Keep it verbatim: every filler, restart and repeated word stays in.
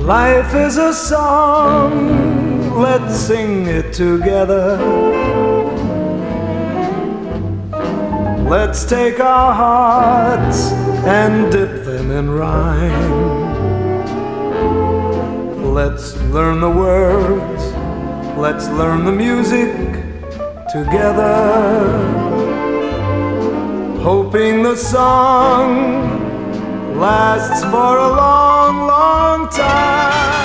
Life is a song, let's sing it together. Let's take our hearts and dip them in rhyme. Let's learn the words, let's learn the music together. Hoping the song lasts for a long, long time.